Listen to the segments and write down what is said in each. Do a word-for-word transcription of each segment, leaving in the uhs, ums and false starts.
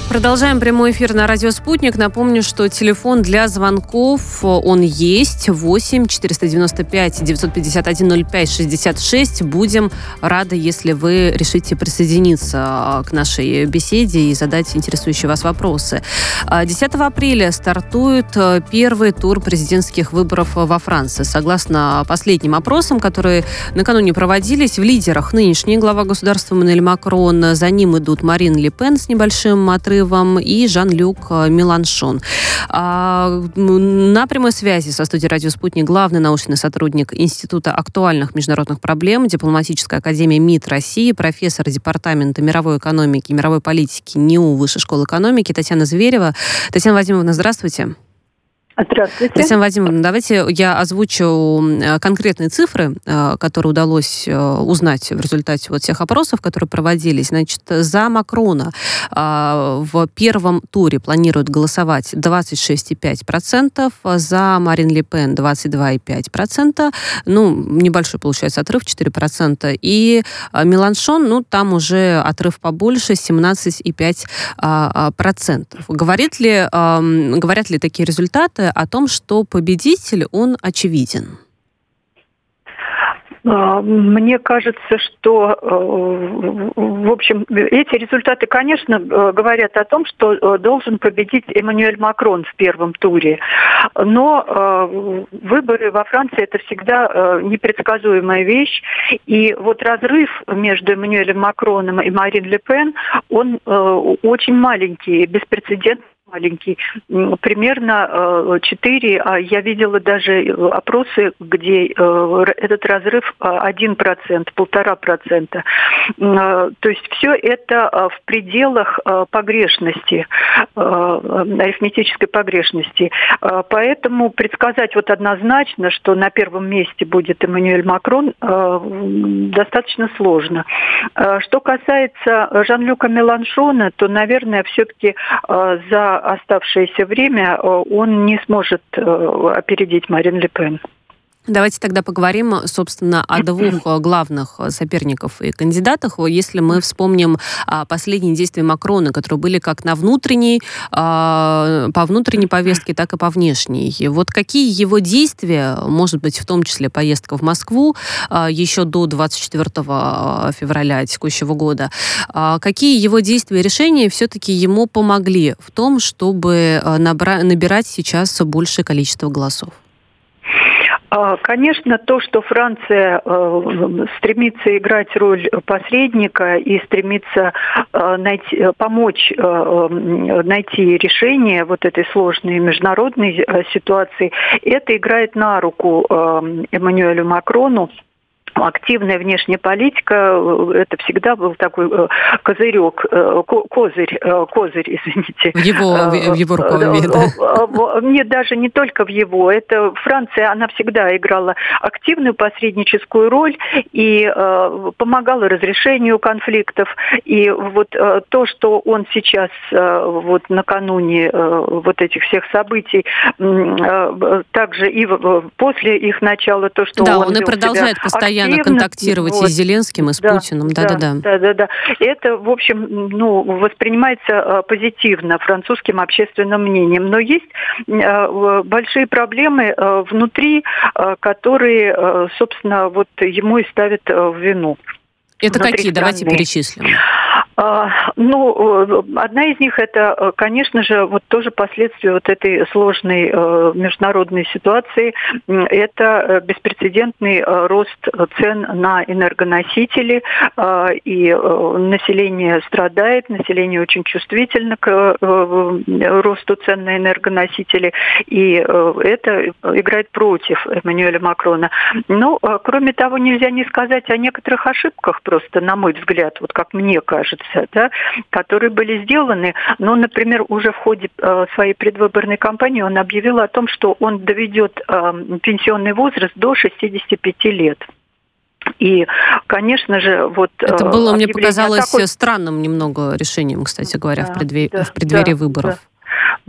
Продолжаем прямой эфир на радио «Спутник». Напомню, что телефон для звонков, он есть. восемь четыреста девяносто пять девятьсот пятьдесят один ноль пять шестьдесят шесть. Будем рады, если вы решите присоединиться к нашей беседе и задать интересующие вас вопросы. десятого апреля стартует первый тур президентских выборов во Франции. Согласно последним опросам, которые накануне проводились, в лидерах нынешний глава государства Эммануэль Макрон. За ним идут Марин Ле Пен с небольшим отрывом и Жан-Люк Меланшон. А, на прямой связи со студией «Радио Спутник» главный научный сотрудник Института актуальных международных проблем Дипломатической академии МИД России, профессор Департамента мировой экономики и мировой политики НИУ Высшей школы экономики Татьяна Зверева. Татьяна Владимировна, здравствуйте. Здравствуйте. Татьяна Владимировна, давайте я озвучу конкретные цифры, которые удалось узнать в результате вот всех опросов, которые проводились. Значит, за Макрона в первом туре планируют голосовать двадцать шесть целых пять десятых процента, за Марин Ле Пен двадцать два целых пять десятых процента, ну, небольшой получается отрыв, четыре процента, и Меланшон, ну, там уже отрыв побольше, семнадцать целых пять десятых процента. Говорит ли, говорят ли такие результаты о том, что победитель, он очевиден? Мне кажется, что, в общем, эти результаты, конечно, говорят о том, что должен победить Эммануэль Макрон в первом туре. Но выборы во Франции – это всегда непредсказуемая вещь. И вот разрыв между Эммануэлем Макроном и Марин Ле Пен, он очень маленький, беспрецедентный. Маленький, примерно четыре, а я видела даже опросы, где этот разрыв один процент, полтора процента. То есть все это в пределах погрешности, арифметической погрешности. Поэтому предсказать вот однозначно, что на первом месте будет Эммануэль Макрон, достаточно сложно. Что касается Жан-Люка Меланшона, то, наверное, все-таки за оставшееся время он не сможет опередить Марин Ле Пен. Давайте тогда поговорим, собственно, о двух главных соперников и кандидатах. Если мы вспомним последние действия Макрона, которые были как на внутренней, по внутренней повестке, так и по внешней. Вот какие его действия, может быть, в том числе поездка в Москву еще до двадцать четвёртого февраля текущего года, какие его действия и решения все-таки ему помогли в том, чтобы набра- набирать сейчас большее количество голосов? Конечно, то, что Франция э, стремится играть роль посредника и стремится э, найти, помочь э, найти решение вот этой сложной международной э, ситуации, это играет на руку э, Эммануэлю Макрону. Активная внешняя политика – это всегда был такой козырек, козырь, козырь, извините. В его, в его рукаве, да? Нет, даже не только в его. Это Франция, она всегда играла активную посредническую роль и помогала разрешению конфликтов. И вот то, что он сейчас, вот накануне вот этих всех событий, также и после их начала, то, что да, он... он и продолжает постоянно контактировать вот, и с Зеленским, и с да, Путиным. Да, да, да, да. Да, да, да. Это, в общем, ну, воспринимается позитивно французским общественным мнением. Но есть большие проблемы внутри, которые, собственно, вот ему и ставят в вину. Это какие? Страны. Давайте перечислим. Ну, одна из них это, конечно же, вот тоже последствия вот этой сложной международной ситуации. Это беспрецедентный рост цен на энергоносители, и население страдает, население очень чувствительно к росту цен на энергоносители, и это играет против Эммануэля Макрона. Но, кроме того, нельзя не сказать о некоторых ошибках, просто, на мой взгляд, вот как мне кажется, да, которые были сделаны. Но, например, уже в ходе э, своей предвыборной кампании он объявил о том, что он доведет э, пенсионный возраст до шестидесяти пяти лет. И, конечно же, вот... Это было, мне показалось, такой... странным немного решением, кстати говоря, да, в, предве... да, в преддверии да, выборов. Да.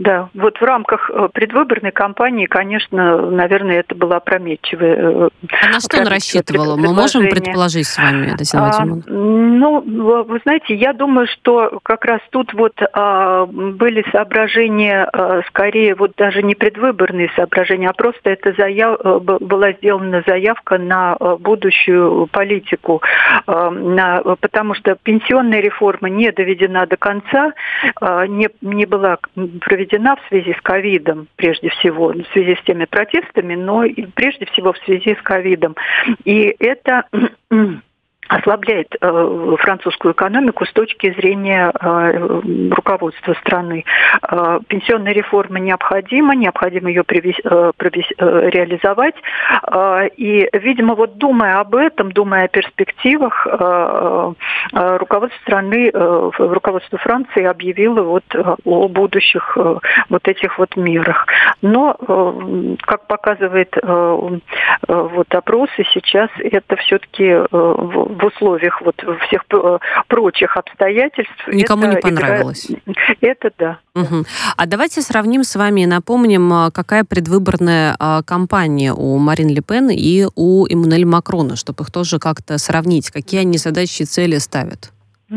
Да, вот в рамках предвыборной кампании, конечно, наверное, это было опрометчивое. А на что он рассчитывал? Мы можем предположить с вами, Татьяна Вадимовна? А, ну, вы знаете, я думаю, что как раз тут вот а, были соображения, а, скорее, вот даже не предвыборные соображения, а просто это заяв... была сделана заявка на будущую политику, а, на... потому что пенсионная реформа не доведена до конца, а, не, не была проведена в связи с ковидом, прежде всего, в связи с теми протестами, но и прежде всего в связи с ковидом. И это ослабляет э, французскую экономику с точки зрения э, руководства страны. Э, пенсионная реформа необходима, необходимо ее привез, э, привез, э, реализовать. Э, и, видимо, вот думая об этом, думая о перспективах, э, э, руководство страны, э, руководство Франции объявило вот о будущих э, вот этих вот мерах. Но, э, как показывает э, э, вот опросы, сейчас это все-таки э, в условиях вот всех прочих обстоятельств. Никому это не понравилось. Играет... Это да. Угу. А давайте сравним с вами и напомним, какая предвыборная кампания у Марин Ле Пен и у Эммануэля Макрона, чтобы их тоже как-то сравнить. Какие они задачи и цели ставят?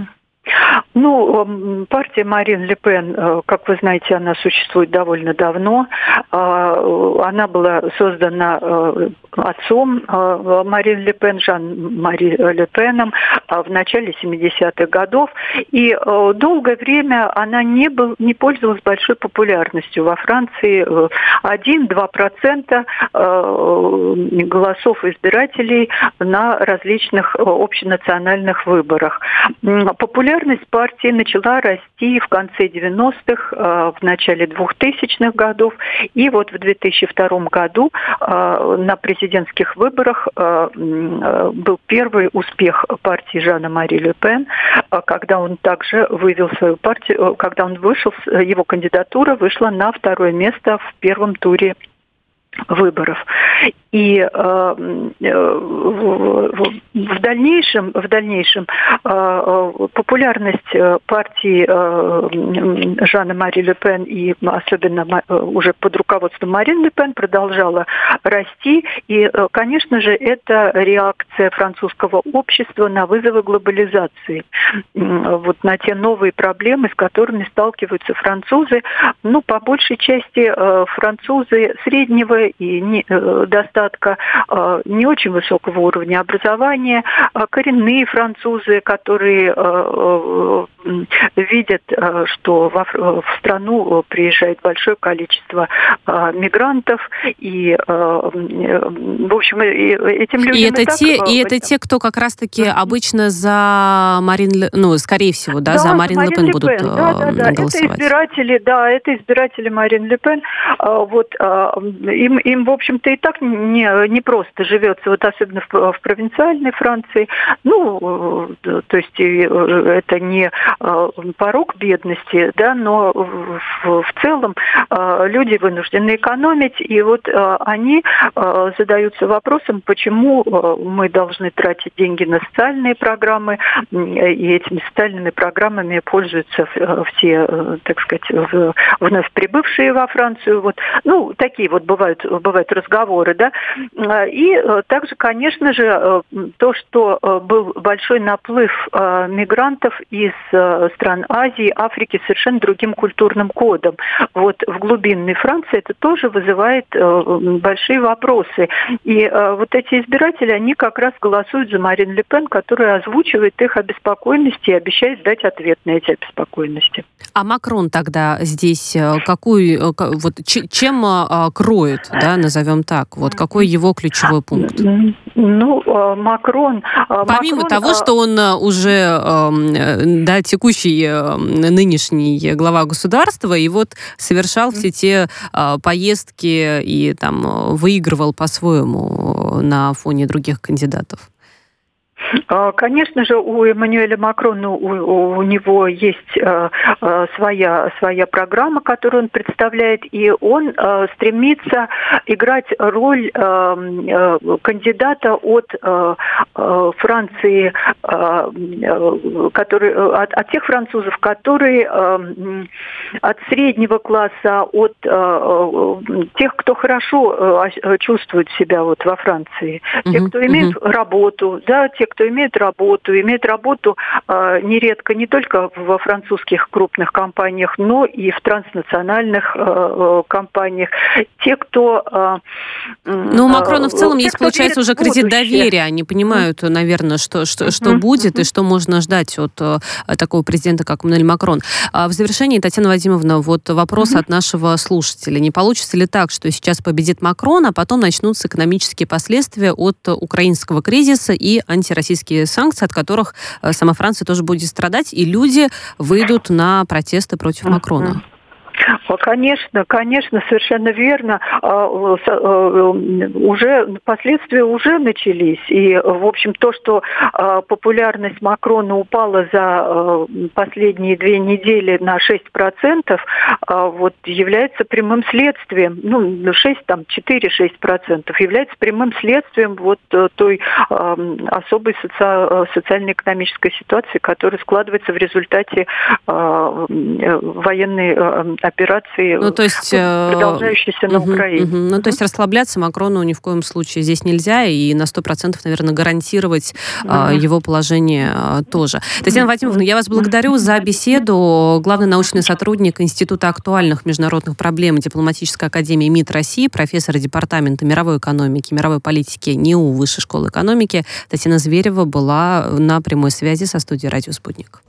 Ну, партия Марин Ле Пен, как вы знаете, она существует довольно давно. Она была создана отцом Марин Ле Пен, Жан-Мари Ле Пеном, в начале семидесятых годов. И долгое время она не, был, не пользовалась большой популярностью. Во Франции один-два процента голосов избирателей на различных общенациональных выборах. Популярность партии начала расти в конце девяностых, в начале двухтысячных годов. И вот в две тысячи втором году на президентских выборах был первый успех партии Жана-Мари Ле Пен, когда он также вывел свою партию, когда он вышел, его кандидатура вышла на второе место в первом туре выборов. И э, в дальнейшем, в дальнейшем э, популярность партии э, Жана-Мари Ле Пен и особенно уже под руководством Марин Ле Пен продолжала расти. И, конечно же, это реакция французского общества на вызовы глобализации. Вот на те новые проблемы, с которыми сталкиваются французы. Ну, по большей части э, французы среднего и не, э, достатка э, не очень высокого уровня образования, э, коренные французы, которые э, э, видят, э, что во, в страну приезжает большое количество э, мигрантов, и, э, э, в общем, этим людям... И это, и так, те, э, и это те, кто как раз-таки mm-hmm. обычно за Марин, ну, скорее всего, да, да за Марин Ле Пен будут да, да, да. голосовать. Это избиратели, да, это избиратели Марин Ле Пен. Вот, им, им, в общем-то, и так не, не просто живется, вот особенно в, в провинциальной Франции. Ну, то есть это не порог бедности, да, но в, в целом люди вынуждены экономить, и вот они задаются вопросом, почему мы должны тратить деньги на социальные программы, и этими социальными программами пользуются все, так сказать, вновь прибывшие во Францию. Вот, ну, такие вот бывают, бывают разговоры, да. И также, конечно же, то, что был большой наплыв мигрантов из стран Азии, Африки с совершенно другим культурным кодом. Вот в глубинной Франции это тоже вызывает большие вопросы. И вот эти избиратели, они как раз голосуют за Марин Ле Пен, которая озвучивает их обеспокоенности и обещает дать ответ на эти обеспокоенности. А Макрон тогда здесь какую, вот чем кроет, да, назовем так, вот какой его ключевой пункт? Ну, Макрон... Помимо Макрон, того, что он уже, да, текущий нынешний глава государства, и вот совершал все те поездки и там выигрывал по-своему на фоне других кандидатов. Конечно же, у Эммануэля Макрона, у, у него есть э, э, своя, своя программа, которую он представляет, и он э, стремится играть роль э, э, кандидата от э, э, Франции, э, который, от, от тех французов, которые э, от среднего класса, от э, тех, кто хорошо э, чувствует себя вот во Франции, uh-huh, те, кто имеет uh-huh. работу, да, те, кто имеет работу, имеет работу э, нередко не только во французских крупных компаниях, но и в транснациональных э, компаниях. Те, кто... Э, ну, у Макрона в целом те, есть, получается, уже кредит доверия. Они понимают, mm-hmm. наверное, что, что, mm-hmm. что будет mm-hmm. и что можно ждать от э, такого президента, как Эммануэль Макрон. А в завершении, Татьяна Вадимовна, вот вопрос mm-hmm. от нашего слушателя. Не получится ли так, что сейчас победит Макрон, а потом начнутся экономические последствия от украинского кризиса и антироссийские санкции, от которых сама Франция тоже будет страдать, и люди выйдут на протесты против uh-huh. Макрона? Конечно, конечно, совершенно верно. Уже последствия уже начались. И, в общем, то, что популярность Макрона упала за последние две недели на шесть процентов, вот, является прямым следствием, ну, шесть, там, четыре-шесть процентов, является прямым следствием вот той особой соци... социально-экономической ситуации, которая складывается в результате военной операции, ну, то есть, продолжающейся uh, на uh, Украине. Uh-huh. Ну, то есть расслабляться Макрону ни в коем случае здесь нельзя, и на сто процентов, наверное, гарантировать uh-huh. uh, его положение uh, тоже. Татьяна uh-huh. Вадимовна, я вас благодарю uh-huh. за беседу. Главный научный сотрудник Института актуальных международных проблем Дипломатической академии МИД России, профессор департамента мировой экономики, мировой политики НИУ Высшей школы экономики Татьяна Зверева была на прямой связи со студией «Радио Спутник».